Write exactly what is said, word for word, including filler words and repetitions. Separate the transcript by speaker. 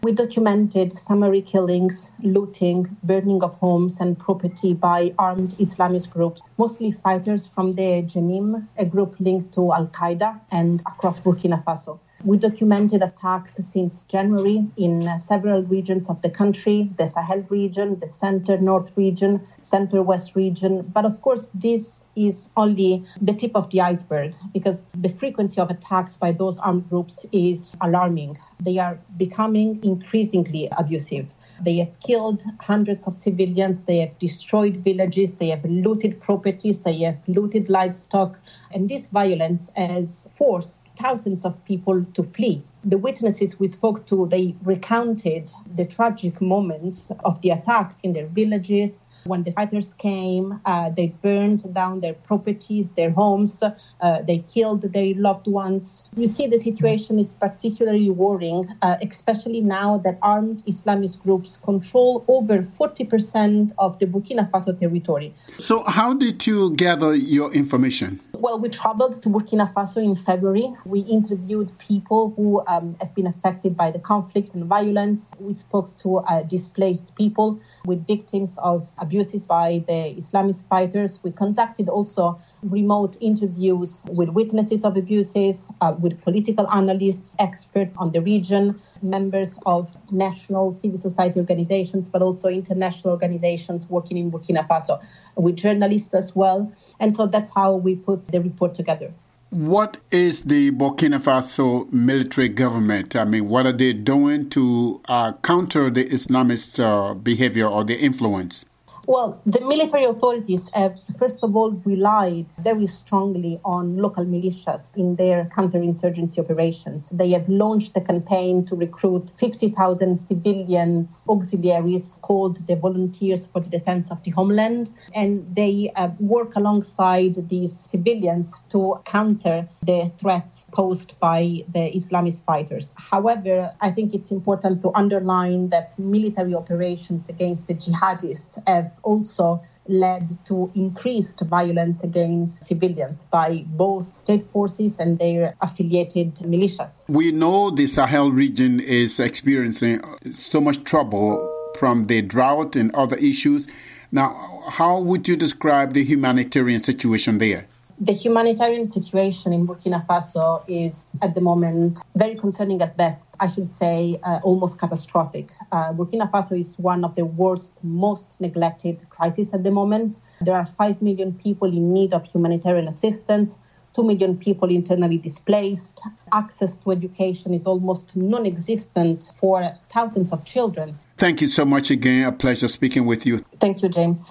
Speaker 1: We documented summary killings, looting, burning of homes and property by armed Islamist groups, mostly fighters from the Jenim, a group linked to Al-Qaeda, and across Burkina Faso. We documented attacks since January in uh, several regions of the country, the Sahel region, the center-north region, center-west region. But of course, this is only the tip of the iceberg because the frequency of attacks by those armed groups is alarming. They are becoming increasingly abusive. They have killed hundreds of civilians, they have destroyed villages, they have looted properties, they have looted livestock. And this violence has forced thousands of people to flee. The witnesses we spoke to, they recounted the tragic moments of the attacks in their villages. When the fighters came, uh, they burned down their properties, their homes, uh, they killed their loved ones. You see, the situation is particularly worrying, uh, especially now that armed Islamist groups control over forty percent of the Burkina Faso territory.
Speaker 2: So how did you gather your information?
Speaker 1: Well, we traveled to Burkina Faso in February. We interviewed people who um, have been affected by the conflict and violence. We spoke to uh, displaced people with victims of abuses by the Islamist fighters. We conducted also remote interviews with witnesses of abuses, uh, with political analysts, experts on the region, members of national civil society organizations, but also international organizations working in Burkina Faso, with journalists as well. And so that's how we put the report together.
Speaker 2: What is the Burkina Faso military government? I mean, what are they doing to uh, counter the Islamist uh, behavior or the influence?
Speaker 1: Well, the military authorities have, first of all, relied very strongly on local militias in their counterinsurgency operations. They have launched a campaign to recruit fifty thousand civilians, auxiliaries called the Volunteers for the Defense of the Homeland, and they uh, work alongside these civilians to counter the threats posed by the Islamist fighters. However, I think it's important to underline that military operations against the jihadists have also led to increased violence against civilians by both state forces and their affiliated militias.
Speaker 2: We know the Sahel region is experiencing so much trouble from the drought and other issues. Now, how would you describe the humanitarian situation there?
Speaker 1: The humanitarian situation in Burkina Faso is, at the moment, very concerning at best. I should say uh, almost catastrophic. Uh, Burkina Faso is one of the worst, most neglected crises at the moment. There are five million people in need of humanitarian assistance, two million people internally displaced. Access to education is almost non-existent for thousands of children.
Speaker 2: Thank you so much again. A pleasure speaking with you.
Speaker 1: Thank you, James.